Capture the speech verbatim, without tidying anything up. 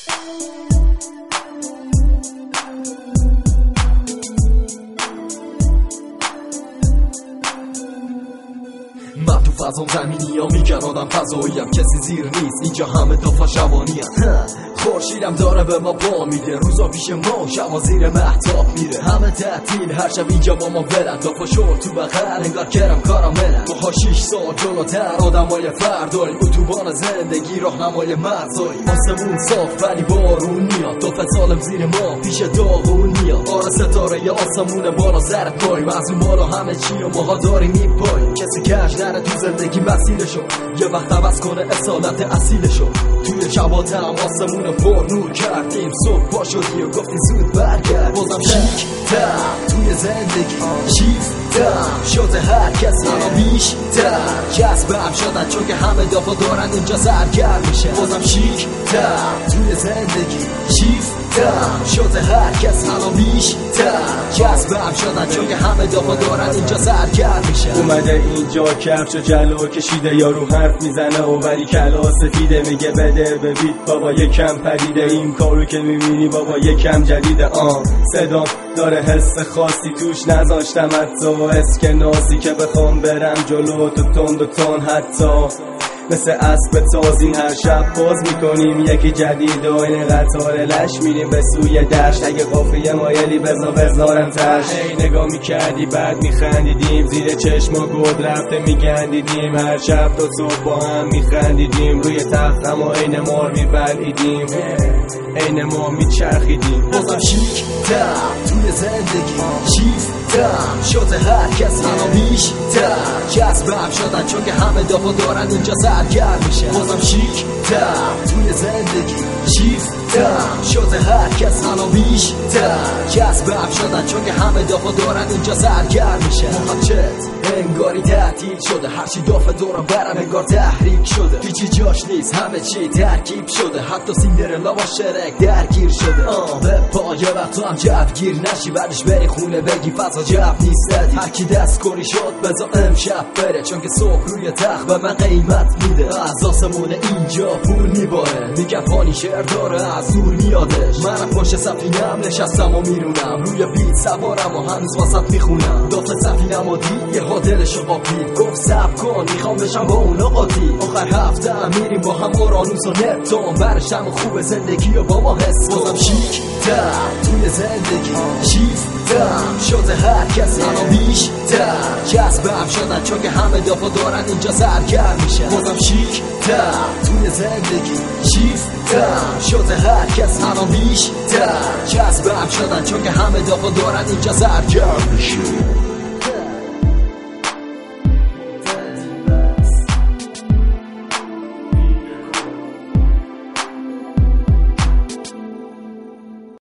من تو فضام زمینی ها میگن آدم فضاییم، کسی زیر نیست اینجا همه دافا شبانی هم. خورشیدم داره به ما با میده، روزا پیش ما شبا زیر مهتاب میره. همه تعطیل هر شب اینجا با ما ولن، دافا شور تو بغل انگار کرم کاراملن. ماها شیش سال جلوتر آدمای فردایی، اتوبان زندگی راهنمای مرزایی. آسمون صاف ولی بارون میاد، دافا سالم زیر ما پیش داغون میاد. آره ستاره آسمون بالا زرد پاییم، از اون بالا همه چی و ماها داریم میپاییم. کسی کش نره تو زندگی مسیرشو، یه وقت عوض کنه اصالت اصیلشو. توی شبات هم آسمون پر نور کردیم، صبح پا شدی و گفتی زود برگرد. بازم شیک تر توی زندگی شیفتم شده هر کسی، اما بیشتر جذبم شدن چون که همه دافا دارن اینجا سرگرم میشه. بازم شیک تر توی زندگی شیفتم شده هر کسی، اما بیشتر جذبم شدن چون که همه دافا دارن اینجا سرگرم میشه. اومده اینجا کفش و جلو کشیده، یارو حرف میزنه و ولی کلا سفیده. میگه بده ببین بابا یکم پریده، این کارو که میبینی بابا یکم جدیده. آن صدا داره حس خاصی توش، نذاشتم حتی اسکناسی که بخوام برم جلو تو تند و تون. حتی مثل اسب تازین هر شب باز میکنیم یکی جدید و این قطار لش میریم به سوی دشت. اگه قافیه مایلی بزا بزارم تش، هی نگاه میکردی بعد میخندیدیم، زیر چشما گود رفته میگندیدیم. هر شب تا صبح با هم میخندیدیم، روی تخت اما عین مار میبلعیدیم، عین ما میچرخیدیم. بازم شیک تر توی زندگی شیفتم شده هر کسی، اما بیشتر جذبم شدن چون که همه دافا دارن اینجا سرگرم میشه. بازم شیک تر توی زندگی شیفتم شده هر کسی، اما بیشتر جذبم شدن چون که همه دافا دارن اینجا سرگرم میشه. محاچت انگاری تعطیل شده، هرچی دافه دورم برم انگار تحریک شده. هیچی جاش نیست همه چی ترکیب شده، حتی سیندرلا با شرک درگیر شده. آه به پای وقت تو هم جوگیر نشی، بعدش بری خونه بگی فضا جو نیست ندی. هرکی دست کاری شد بزا امشب بره، چون که صبح روی تخت به من قیمت میده. از آسمون اینجا پول میباره، میگم پانی شعر داره از دور میادش. منم پشت سفینم نشستم و میرونم، روی بیت سوارم و هنوز واسط میخونم. دافت سفینم و دید یه ها دلشو قاپید، گفت سب کن میخوام بشم با اونا قاطی. آخر هفته هم میریم با هم اورانوس و نپتون، برشم خوب زندگی و با ما حس کن. بازم شیک تر توی زندگی شیفتم شده هر کسی، اما بیشتر جذبم شدن چون که همه دافا دارن اینجا سرگرم میشه. بازم شیک تر توی زندگی شیفتم شده هر کسی، اما بیشتر جذبم شدن چون که همه دافا دارن اینجا سرگرم میشه.